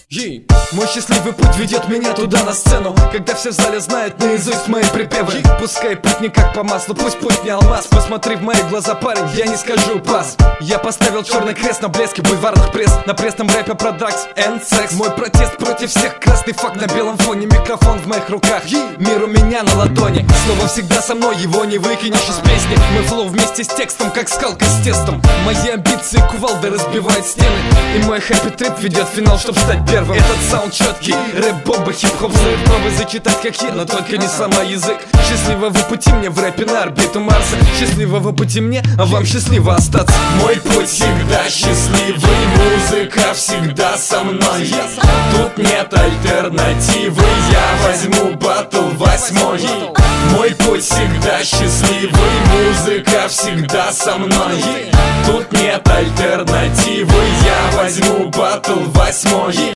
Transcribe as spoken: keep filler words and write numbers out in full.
Ей. Мой счастливый путь ведет меня туда, на сцену, когда все в зале знают наизусть мои припевы. Ей. Пускай путь не как по маслу, пусть путь не алмаз. Посмотри в мои глаза, парень, я не скажу пас. Я поставил черный крест на блеске бульварных пресс, на пресном рэпе про дракс and секс. Мой протест против всех, красный факт на белом фоне. Микрофон в моих руках, Ей. Мир у меня на ладони. Слово всегда со мной, его не выкинешь из песни. Мой флоу вместе с текстом, как скалка с тестом. Мои амбиции кувалды разбивают стены, и мой хэппи-трип ведет в финал, чтоб стать первым. Этот саунд четкий, рэп-бомба, хип-хоп, взрыв. Пробуй зачитать как я, но только не сама язык. Счастливого пути мне в рэпе на орбиту Марса. Счастливого пути мне, а вам счастливо остаться. Мой путь всегда счастливый, музыка всегда со мной. Тут нет альтернативы, я возьму батл восьмой. Мой путь всегда счастливый, музыка всегда со мной. Тут нет альтернативы, я возьму батл восьмой.